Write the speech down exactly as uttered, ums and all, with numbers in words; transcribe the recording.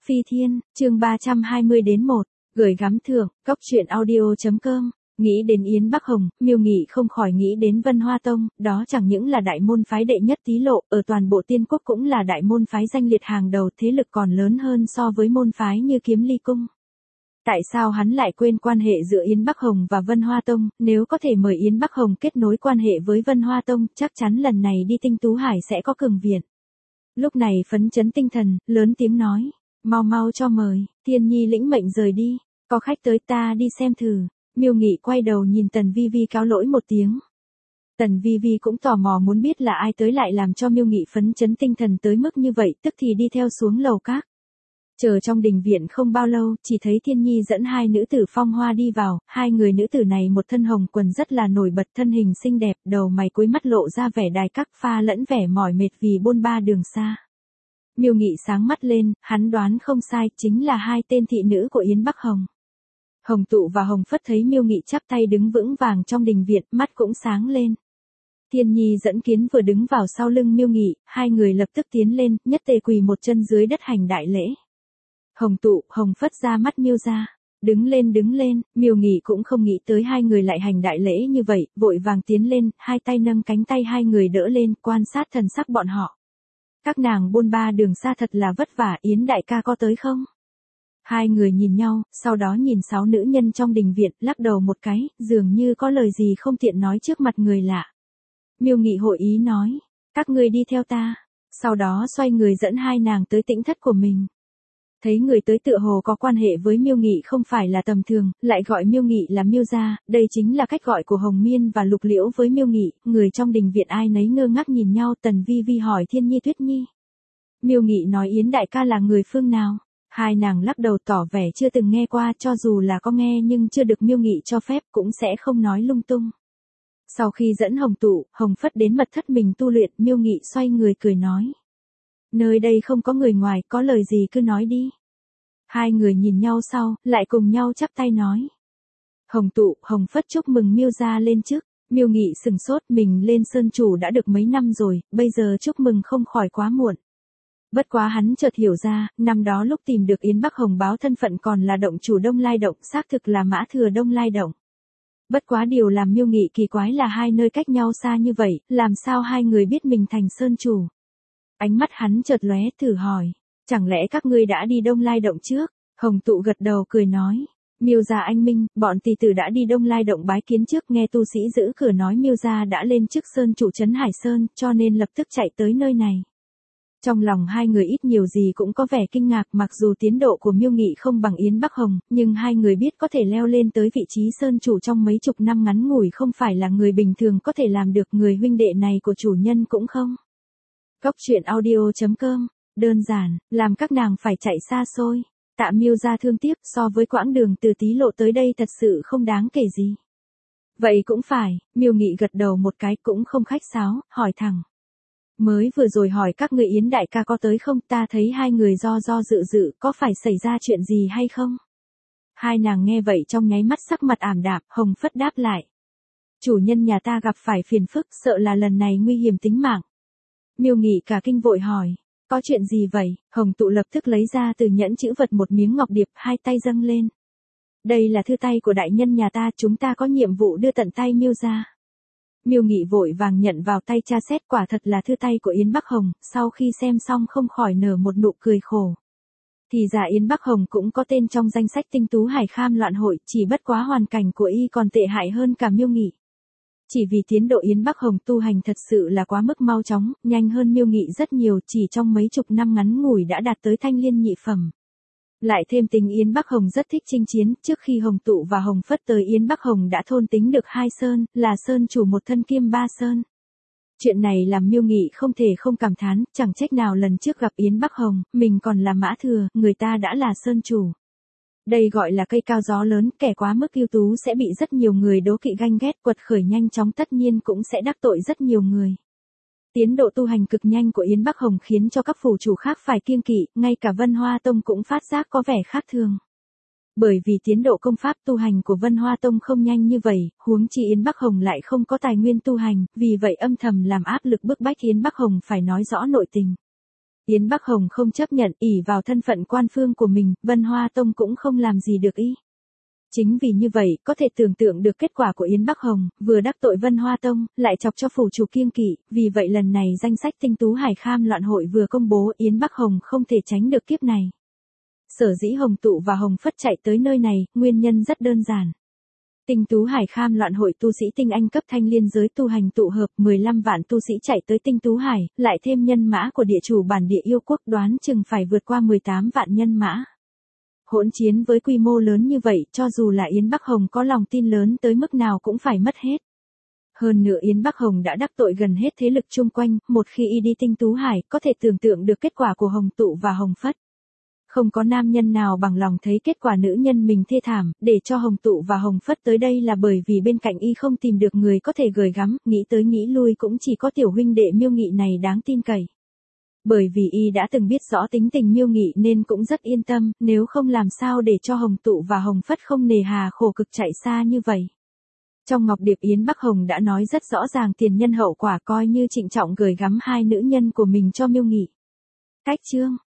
Phi Thiên, chương ba trăm hai mươi đến một, gửi gắm thưởng, cốc truyện audio.com. Nghĩ đến Yến Bắc Hồng, Miêu Nghị không khỏi nghĩ đến Vân Hoa Tông, đó chẳng những là đại môn phái đệ nhất tý lộ, ở toàn bộ tiên quốc cũng là đại môn phái danh liệt hàng đầu, thế lực còn lớn hơn so với môn phái như Kiếm Ly Cung. Tại sao hắn lại quên quan hệ giữa Yến Bắc Hồng và Vân Hoa Tông, nếu có thể mời Yến Bắc Hồng kết nối quan hệ với Vân Hoa Tông, chắc chắn lần này đi Tinh Tú Hải sẽ có cường viện. Lúc này phấn chấn tinh thần, lớn tiếng nói, mau mau cho mời, Thiên Nhi lĩnh mệnh rời đi, có khách tới ta đi xem thử. Miêu Nghị quay đầu nhìn Tần Vi Vi cáo lỗi một tiếng. Tần Vi Vi cũng tò mò muốn biết là ai tới lại làm cho Miêu Nghị phấn chấn tinh thần tới mức như vậy, tức thì đi theo xuống lầu các. Chờ trong đình viện không bao lâu, chỉ thấy Thiên Nhi dẫn hai nữ tử phong hoa đi vào, hai người nữ tử này một thân hồng quần rất là nổi bật, thân hình xinh đẹp, đầu mày cuối mắt lộ ra vẻ đài các pha lẫn vẻ mỏi mệt vì bôn ba đường xa. Miêu Nghị sáng mắt lên, hắn đoán không sai, chính là hai tên thị nữ của Yến Bắc Hồng. Hồng Tụ và Hồng Phất thấy Miêu Nghị chắp tay đứng vững vàng trong đình viện, mắt cũng sáng lên. Thiên Nhi dẫn Kiến vừa đứng vào sau lưng Miêu Nghị, hai người lập tức tiến lên, nhất tề quỳ một chân dưới đất hành đại lễ. Hồng Tụ, Hồng Phất ra mắt Miêu ra, đứng lên đứng lên, Miêu Nghị cũng không nghĩ tới hai người lại hành đại lễ như vậy, vội vàng tiến lên, hai tay nâng cánh tay hai người đỡ lên, quan sát thần sắc bọn họ. Các nàng buôn ba đường xa thật là vất vả, Yến đại ca có tới không? Hai người nhìn nhau, sau đó nhìn sáu nữ nhân trong đình viện, lắc đầu một cái, dường như có lời gì không tiện nói trước mặt người lạ. Miêu Nghị hội ý nói, các ngươi đi theo ta, sau đó xoay người dẫn hai nàng tới tĩnh thất của mình. Thấy người tới tựa hồ có quan hệ với Miêu Nghị không phải là tầm thường, lại gọi Miêu Nghị là Miêu gia, đây chính là cách gọi của Hồng Miên và Lục Liễu với Miêu Nghị, người trong đình viện ai nấy ngơ ngác nhìn nhau. Tần Vi Vi hỏi Thiên Nhi Tuyết Nhi. Miêu Nghị nói Yến đại ca là người phương nào? Hai nàng lắc đầu tỏ vẻ chưa từng nghe qua, cho dù là có nghe nhưng chưa được Miêu Nghị cho phép cũng sẽ không nói lung tung. Sau khi dẫn Hồng Tụ, Hồng Phất đến mật thất mình tu luyện, Miêu Nghị xoay người cười nói. Nơi đây không có người ngoài, có lời gì cứ nói đi. Hai người nhìn nhau sau, lại cùng nhau chắp tay nói. Hồng Tụ, Hồng Phất chúc mừng Miêu gia lên chức. Miêu Nghị sừng sốt, mình lên sơn chủ đã được mấy năm rồi, bây giờ chúc mừng không khỏi quá muộn. Bất quá hắn chợt hiểu ra, năm đó lúc tìm được Yến Bắc Hồng báo thân phận còn là động chủ Đông Lai Động, xác thực là Mã Thừa Đông Lai Động. Bất quá điều làm Miêu Nghị kỳ quái là hai nơi cách nhau xa như vậy, làm sao hai người biết mình thành sơn chủ. Ánh mắt hắn chợt lóe, thử hỏi, chẳng lẽ các ngươi đã đi Đông Lai Động trước? Hồng Tụ gật đầu cười nói, Miêu gia anh minh, bọn tỷ tử đã đi Đông Lai Động bái kiến trước, nghe tu sĩ giữ cửa nói Miêu gia đã lên chức sơn chủ trấn Hải Sơn, cho nên lập tức chạy tới nơi này. Trong lòng hai người ít nhiều gì cũng có vẻ kinh ngạc, mặc dù tiến độ của Miêu Nghị không bằng Yến Bắc Hồng, nhưng hai người biết có thể leo lên tới vị trí sơn chủ trong mấy chục năm ngắn ngủi không phải là người bình thường có thể làm được, người huynh đệ này của chủ nhân cũng không. Cốc truyện audio.com, đơn giản, làm các nàng phải chạy xa xôi. Tạ Miêu gia thương tiếc, so với quãng đường từ Tý Lộ tới đây thật sự không đáng kể gì. Vậy cũng phải, Miêu Nghị gật đầu một cái cũng không khách sáo, hỏi thẳng. Mới vừa rồi hỏi các người Yến đại ca có tới không, ta thấy hai người do do dự dự, có phải xảy ra chuyện gì hay không? Hai nàng nghe vậy trong nháy mắt sắc mặt ảm đạm, Hồng Phất đáp lại. Chủ nhân nhà ta gặp phải phiền phức, sợ là lần này nguy hiểm tính mạng. Miêu Nghị cả kinh vội hỏi, có chuyện gì vậy? Hồng Tụ lập tức lấy ra từ nhẫn chữ vật một miếng ngọc điệp, hai tay dâng lên. Đây là thư tay của đại nhân nhà ta, chúng ta có nhiệm vụ đưa tận tay Miêu gia. Miêu Nghị vội vàng nhận vào tay tra xét, quả thật là thư tay của Yến Bắc Hồng, sau khi xem xong không khỏi nở một nụ cười khổ. Thì ra Yến Bắc Hồng cũng có tên trong danh sách Tinh Tú Hải Kham loạn hội, chỉ bất quá hoàn cảnh của y còn tệ hại hơn cả Miêu Nghị. Chỉ vì tiến độ Yến Bắc Hồng tu hành thật sự là quá mức mau chóng, nhanh hơn Miêu Nghị rất nhiều, chỉ trong mấy chục năm ngắn ngủi đã đạt tới thanh liên nhị phẩm. Lại thêm tình Yến Bắc Hồng rất thích chinh chiến, trước khi Hồng Tụ và Hồng Phất tới Yến Bắc Hồng đã thôn tính được hai sơn, là sơn chủ một thân kiêm ba sơn. Chuyện này làm Miêu Nghị không thể không cảm thán, chẳng trách nào lần trước gặp Yến Bắc Hồng, mình còn là Mã Thừa, người ta đã là sơn chủ. Đây gọi là cây cao gió lớn, kẻ quá mức ưu tú sẽ bị rất nhiều người đố kỵ ganh ghét, quật khởi nhanh chóng tất nhiên cũng sẽ đắc tội rất nhiều người. Tiến độ tu hành cực nhanh của Yến Bắc Hồng khiến cho các phủ chủ khác phải kiêng kỵ, ngay cả Vân Hoa Tông cũng phát giác có vẻ khác thường. Bởi vì tiến độ công pháp tu hành của Vân Hoa Tông không nhanh như vậy, huống chi Yến Bắc Hồng lại không có tài nguyên tu hành, vì vậy âm thầm làm áp lực bức bách Yến Bắc Hồng phải nói rõ nội tình. Yến Bắc Hồng không chấp nhận, ỷ vào thân phận quan phương của mình, Vân Hoa Tông cũng không làm gì được y. Chính vì như vậy, có thể tưởng tượng được kết quả của Yến Bắc Hồng, vừa đắc tội Vân Hoa Tông, lại chọc cho phủ chủ kiêng kỵ, vì vậy lần này danh sách Tinh Tú Hải Kham loạn hội vừa công bố, Yến Bắc Hồng không thể tránh được kiếp này. Sở dĩ Hồng Tụ và Hồng Phất chạy tới nơi này, nguyên nhân rất đơn giản. Tinh Tú Hải Kham loạn hội tu sĩ tinh anh cấp thanh liên giới tu hành tụ hợp, mười lăm vạn tu sĩ chạy tới Tinh Tú Hải, lại thêm nhân mã của địa chủ bản địa yêu quốc, đoán chừng phải vượt qua mười tám vạn nhân mã. Hỗn chiến với quy mô lớn như vậy, cho dù là Yến Bắc Hồng có lòng tin lớn tới mức nào cũng phải mất hết. Hơn nữa Yến Bắc Hồng đã đắc tội gần hết thế lực chung quanh, một khi y đi Tinh Tú Hải, có thể tưởng tượng được kết quả của Hồng Tụ và Hồng Phất. Không có nam nhân nào bằng lòng thấy kết quả nữ nhân mình thê thảm, để cho Hồng Tụ và Hồng Phất tới đây là bởi vì bên cạnh y không tìm được người có thể gửi gắm, nghĩ tới nghĩ lui cũng chỉ có tiểu huynh đệ Miêu Nghị này đáng tin cậy. Bởi vì y đã từng biết rõ tính tình Miêu Nghị nên cũng rất yên tâm, nếu không làm sao để cho Hồng Tụ và Hồng Phất không nề hà khổ cực chạy xa như vậy. Trong Ngọc Điệp Yến Bắc Hồng đã nói rất rõ ràng tiền nhân hậu quả, coi như trịnh trọng gửi gắm hai nữ nhân của mình cho Miêu Nghị. Cách chương